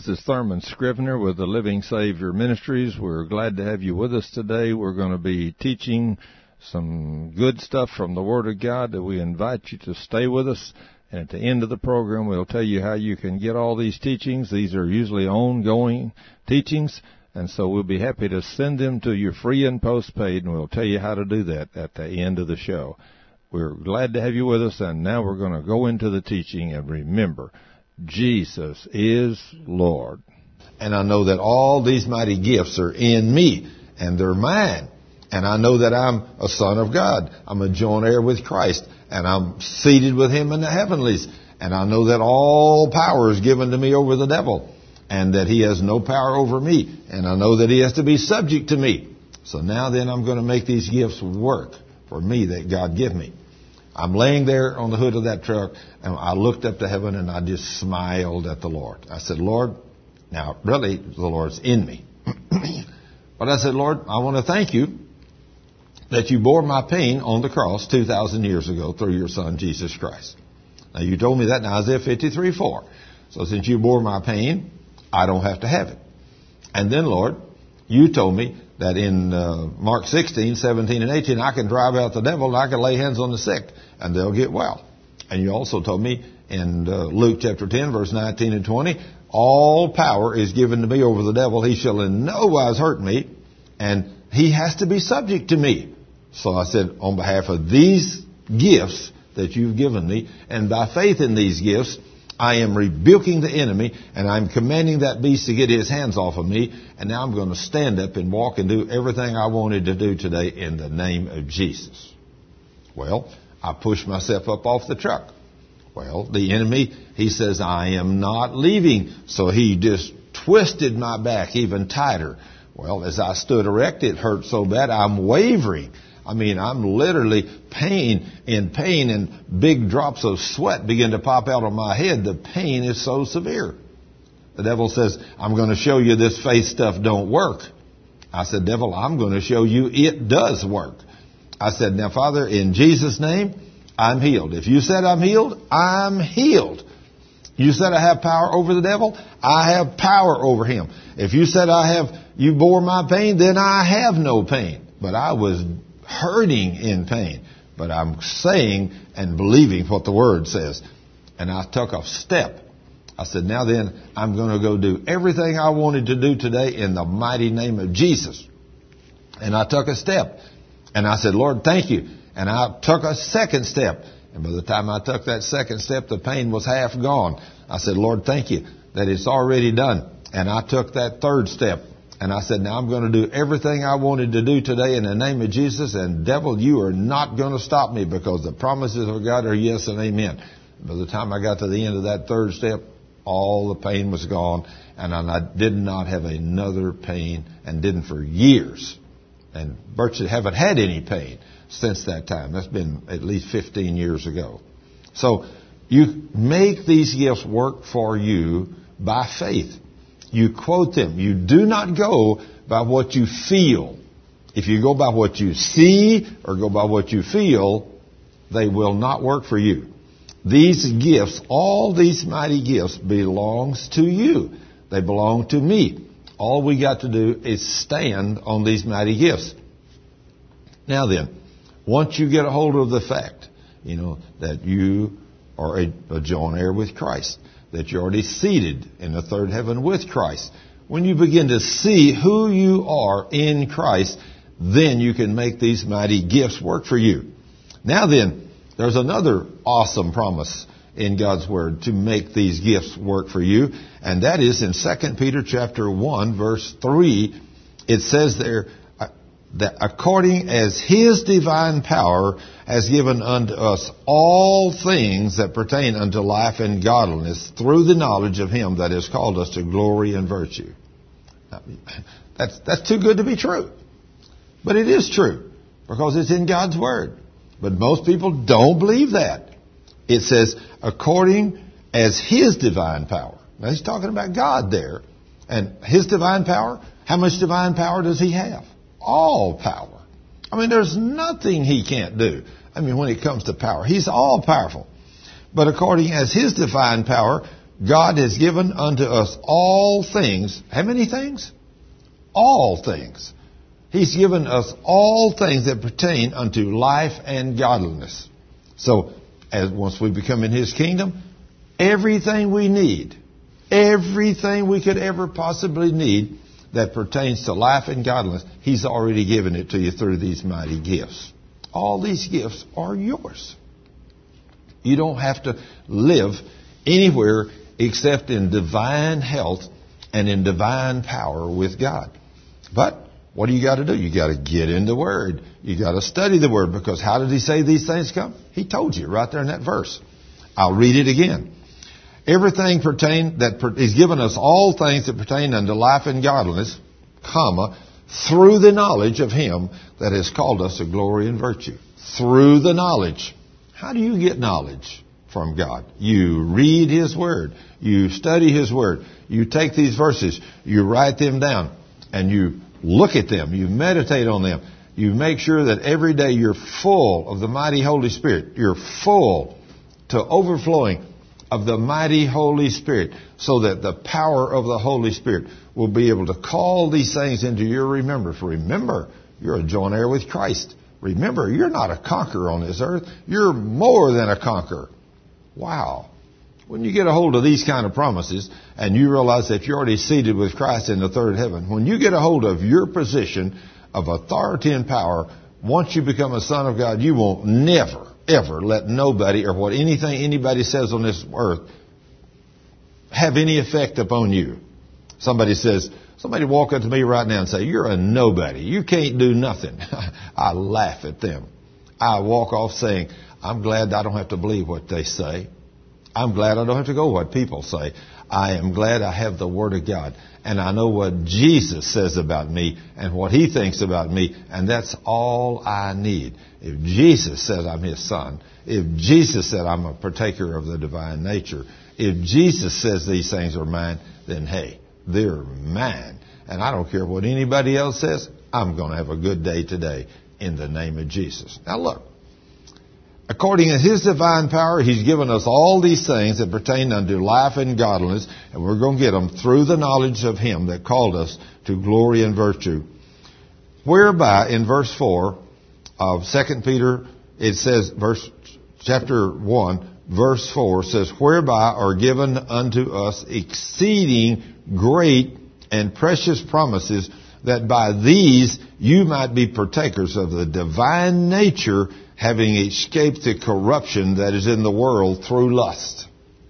This is Thurman Scrivener with the Living Savior Ministries. We're glad to have you with us today. We're going to be teaching some good stuff from the Word of God that we invite you to stay with us. And at the end of the program, we'll tell you how you can get all these teachings. These are usually ongoing teachings, and so we'll be happy to send them to you free and postpaid, and we'll tell you how to do that at the end of the show. We're glad to have you with us, and now we're going to go into the teaching. And remember, Jesus is Lord. And I know that all these mighty gifts are in me, and they're mine. And I know that I'm a son of God. I'm a joint heir with Christ, and I'm seated with Him in the heavenlies. And I know that all power is given to me over the devil, and that he has no power over me. And I know that he has to be subject to me. So now then I'm going to make these gifts work for me that God give me. I'm laying there on the hood of that truck, and I looked up to heaven, and I just smiled at the Lord. I said, Lord, now really the Lord's in me. But I said, Lord, I want to thank you that you bore my pain on the cross 2,000 years ago through your Son, Jesus Christ. Now, you told me that in Isaiah 53:4. So since you bore my pain, I don't have to have it. And then, Lord, you told me that in Mark 16, 17, and 18, I can drive out the devil and I can lay hands on the sick and they'll get well. And you also told me in Luke chapter 10, verse 19 and 20, all power is given to me over the devil. He shall in no wise hurt me, and he has to be subject to me. So I said, on behalf of these gifts that you've given me, and by faith in these gifts, I am rebuking the enemy, and I'm commanding that beast to get his hands off of me, and now I'm going to stand up and walk and do everything I wanted to do today in the name of Jesus. Well, I pushed myself up off the truck. Well, the enemy, he says, I am not leaving, so he just twisted my back even tighter. Well, as I stood erect, it hurt so bad, I'm wavering. I mean, I'm literally in pain, and big drops of sweat begin to pop out on my head. The pain is so severe. The devil says, I'm going to show you this faith stuff don't work. I said, devil, I'm going to show you it does work. I said, now, Father, in Jesus' name, I'm healed. If you said I'm healed, I'm healed. You said I have power over the devil, I have power over him. If you said you bore my pain, then I have no pain. But I was hurting in pain. But I'm saying and believing what the Word says. And I took a step. I said, now then, I'm going to go do everything I wanted to do today in the mighty name of Jesus. And I took a step. And I said, Lord, thank you. And I took a second step. And by the time I took that second step, the pain was half gone. I said, Lord, thank you that it's already done. And I took that third step. And I said, now I'm going to do everything I wanted to do today in the name of Jesus. And devil, you are not going to stop me, because the promises of God are yes and amen. By the time I got to the end of that third step, all the pain was gone. And I did not have another pain, and didn't for years. And virtually haven't had any pain since that time. That's been at least 15 years ago. So you make these gifts work for you by faith. You quote them. You do not go by what you feel. If you go by what you see or go by what you feel, they will not work for you. These gifts, all these mighty gifts, belongs to you. They belong to me. All we got to do is stand on these mighty gifts. Now then, once you get a hold of the fact, that you are a joint heir with Christ, that you're already seated in the third heaven with Christ. When you begin to see who you are in Christ, then you can make these mighty gifts work for you. Now then, there's another awesome promise in God's Word to make these gifts work for you, and that is in 2 Peter chapter 1, verse 3. It says there, that according as His divine power has given unto us all things that pertain unto life and godliness through the knowledge of Him that has called us to glory and virtue. That's too good to be true. But it is true, because it's in God's Word. But most people don't believe that. It says, according as His divine power. Now He's talking about God there. And His divine power, how much divine power does He have? All power. I mean, there's nothing He can't do. I mean, when it comes to power, He's all powerful. But according as His divine power God has given unto us all things. How many things? All things. He's given us all things that pertain unto life and godliness. So, once we become in His kingdom, everything we need, everything we could ever possibly need that pertains to life and godliness, He's already given it to you through these mighty gifts. All these gifts are yours. You don't have to live anywhere except in divine health and in divine power with God. But what do you got to do? You got to get in the Word. You got to study the Word, because how did He say these things come? He told you right there in that verse. I'll read it again. Everything He's given us all things that pertain unto life and godliness, through the knowledge of Him that has called us to glory and virtue. Through the knowledge. How do you get knowledge from God? You read His Word. You study His Word. You take these verses. You write them down. And you look at them. You meditate on them. You make sure that every day you're full of the mighty Holy Spirit. You're full to overflowing of the mighty Holy Spirit, so that the power of the Holy Spirit will be able to call these things into your remembrance. Remember, you're a joint heir with Christ. Remember, you're not a conqueror on this earth. You're more than a conqueror. Wow. When you get a hold of these kind of promises and you realize that you're already seated with Christ in the third heaven, when you get a hold of your position of authority and power, once you become a son of God, you won't never, ever let nobody or anything anybody says on this earth have any effect upon you. Somebody walk up to me right now and say, "You're a nobody. You can't do nothing." I laugh at them. I walk off saying, "I'm glad I don't have to believe what they say. I'm glad I don't have to go what people say. I am glad I have the Word of God. And I know what Jesus says about me and what He thinks about me. And that's all I need. If Jesus says I'm His son, if Jesus said I'm a partaker of the divine nature, if Jesus says these things are mine, then hey, they're mine. And I don't care what anybody else says. I'm going to have a good day today in the name of Jesus." Now look. According to His divine power, He's given us all these things that pertain unto life and godliness, and we're going to get them through the knowledge of Him that called us to glory and virtue. Whereby, in verse 4 of 2 Peter, it says, chapter 1, verse 4 says, "Whereby are given unto us exceeding great and precious promises, that by these you might be partakers of the divine nature, having escaped the corruption that is in the world through lust."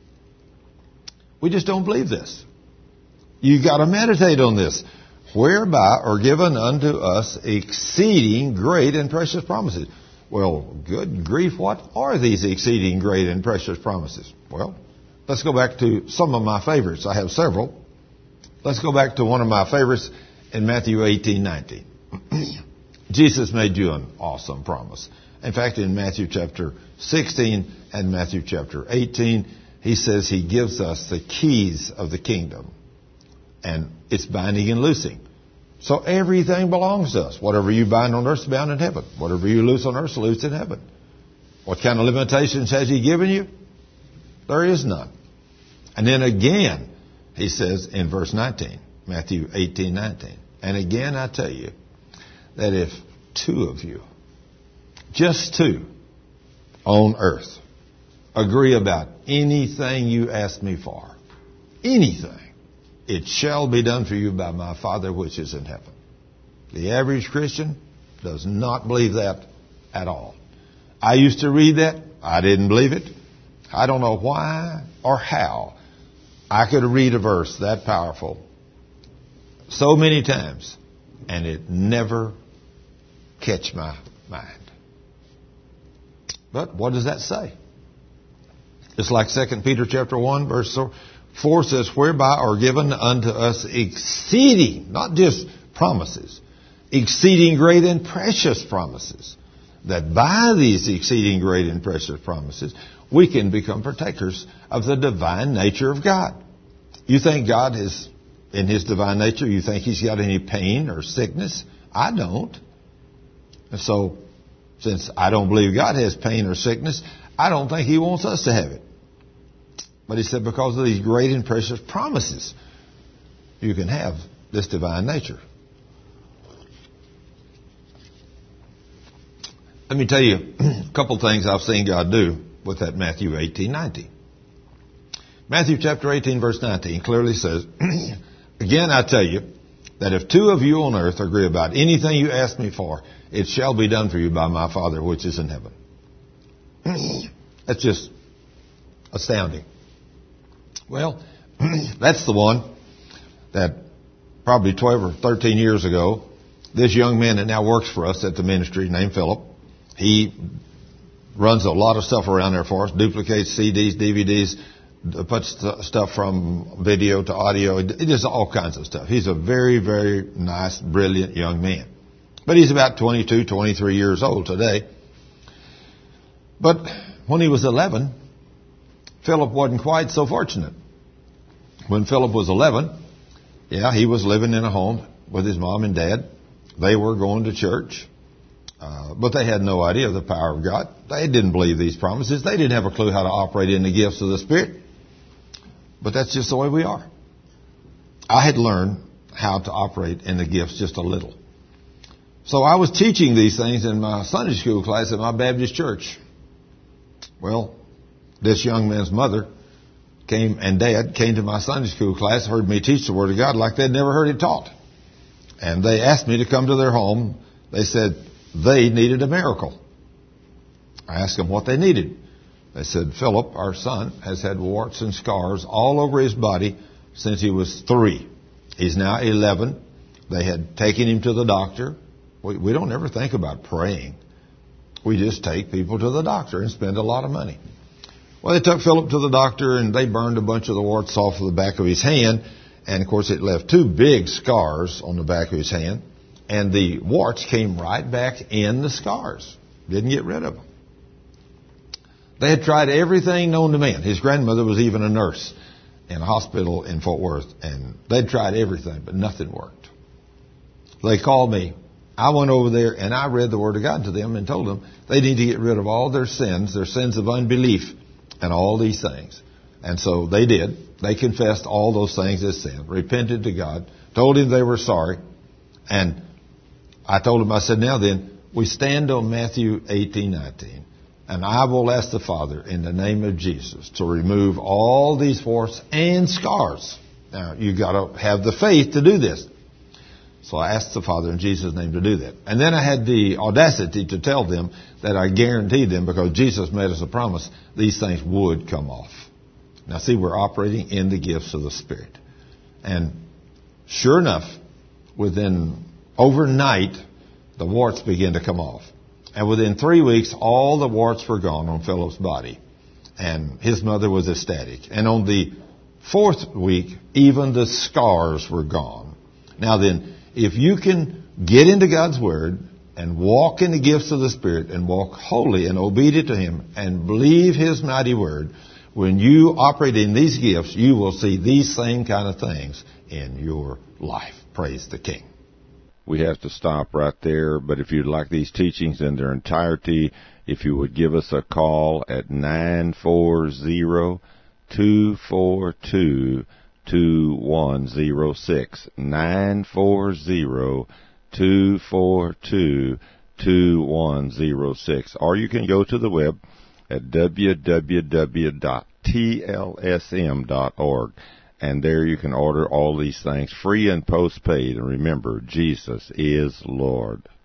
We just don't believe this. You got to meditate on this. Whereby are given unto us exceeding great and precious promises. Well, good grief, what are these exceeding great and precious promises? Well, let's go back to some of my favorites. I have several. Let's go back to one of my favorites in Matthew 18:19. Jesus made you an awesome promise. In fact, in Matthew chapter 16 and Matthew chapter 18, He says He gives us the keys of the kingdom. And it's binding and loosing. So everything belongs to us. Whatever you bind on earth is bound in heaven. Whatever you loose on earth is loosed in heaven. What kind of limitations has He given you? There is none. And then again, He says in verse 19, Matthew 18:19, "And again I tell you, that if two of you, just two, on earth, agree about anything you ask me for, anything, it shall be done for you by my Father which is in heaven." The average Christian does not believe that at all. I used to read that. I didn't believe it. I don't know why or how I could read a verse that powerful so many times and it never catch my mind. But what does that say? It's like 2 Peter chapter 1 verse 4 says, "Whereby are given unto us exceeding," not just promises, "exceeding great and precious promises, that by these exceeding great and precious promises we can become partakers of the divine nature of God." You think God is, in His divine nature, you think He's got any pain or sickness? I don't. And so, since I don't believe God has pain or sickness, I don't think He wants us to have it. But he said, because of these great and precious promises, you can have this divine nature. Let me tell you a couple things I've seen God do with that Matthew 18:19. Matthew chapter 18, verse 19 clearly says, again I tell you, that if two of you on earth agree about anything you ask me for, it shall be done for you by my Father which is in heaven. That's just astounding. Well, that's the one that probably 12 or 13 years ago, this young man that now works for us at the ministry named Philip, he runs a lot of stuff around there for us, duplicates CDs, DVDs, puts stuff from video to audio. He does all kinds of stuff. He's a very, very nice, brilliant young man. But he's about 22, 23 years old today. But when he was 11, Philip wasn't quite so fortunate. When Philip was 11, he was living in a home with his mom and dad. They were going to church, but they had no idea of the power of God. They didn't believe these promises. They didn't have a clue how to operate in the gifts of the Spirit. But that's just the way we are. I had learned how to operate in the gifts just a little. So I was teaching these things in my Sunday school class at my Baptist church. Well, this young man's mother and dad came to my Sunday school class, heard me teach the Word of God like they'd never heard it taught. And they asked me to come to their home. They said they needed a miracle. I asked them what they needed. They said, Philip, our son, has had warts and scars all over his body since he was 3. He's now 11. They had taken him to the doctor. We don't ever think about praying. We just take people to the doctor and spend a lot of money. Well, they took Philip to the doctor, and they burned a bunch of the warts off of the back of his hand. And, of course, it left 2 big scars on the back of his hand. And the warts came right back in the scars. Didn't get rid of them. They had tried everything known to man. His grandmother was even a nurse in a hospital in Fort Worth. And they'd tried everything, but nothing worked. They called me. I went over there, and I read the Word of God to them and told them they need to get rid of all their sins of unbelief, and all these things. And so they did. They confessed all those things as sin, repented to God, told him they were sorry. And I told him, I said, now then, we stand on Matthew 18:19, and I will ask the Father in the name of Jesus to remove all these warts and scars. Now, you got to have the faith to do this. So I asked the Father in Jesus' name to do that. And then I had the audacity to tell them that I guaranteed them, because Jesus made us a promise, these things would come off. Now see, we're operating in the gifts of the Spirit. And sure enough, within overnight, the warts began to come off. And within 3 weeks, all the warts were gone on Philip's body. And his mother was ecstatic. And on the 4th week, even the scars were gone. Now then, if you can get into God's Word and walk in the gifts of the Spirit and walk holy and obedient to Him and believe His mighty Word, when you operate in these gifts, you will see these same kind of things in your life. Praise the King. We have to stop right there, but if you'd like these teachings in their entirety, if you would give us a call at 940-242-2106, 940-242-2106, or you can go to the web at www.tlsm.org, and there you can order all these things free and postpaid. And remember, Jesus is Lord.